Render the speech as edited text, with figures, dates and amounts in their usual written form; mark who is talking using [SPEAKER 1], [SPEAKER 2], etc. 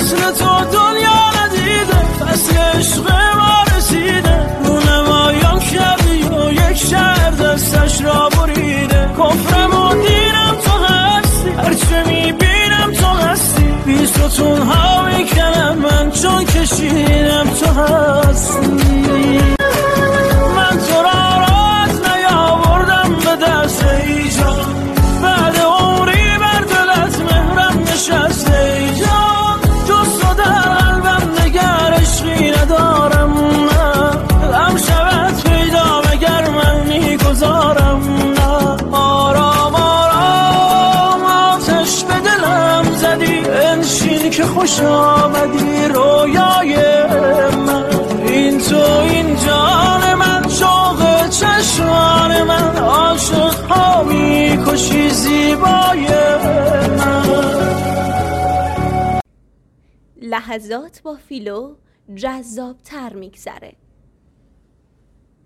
[SPEAKER 1] مثل تو دنیا ندیده، فصل عشق ما رسیده، رونمایان شبی و یک شهر دستش را بریده. کفرم و دینم تو هستی، هرچه میبینم تو هستی، بی ستون ها میکنم من چون کشیدم تو هستی. من تو را راز نیاوردم به دست ای جان، بعد عمری بر دلت مهرم نشسته ای جان. جز تو در قلبم نگر عشقی ندارم، دلم شود پیدا مگر من میگذارم. آرام آرام آتش به دلم زدی، انشین که خوش آمدی رویای من. این تو این جان من، شوق چشمان من، عاشق ها میکشی زیبای من.
[SPEAKER 2] لحظات با فیلو جذاب تر میگذره.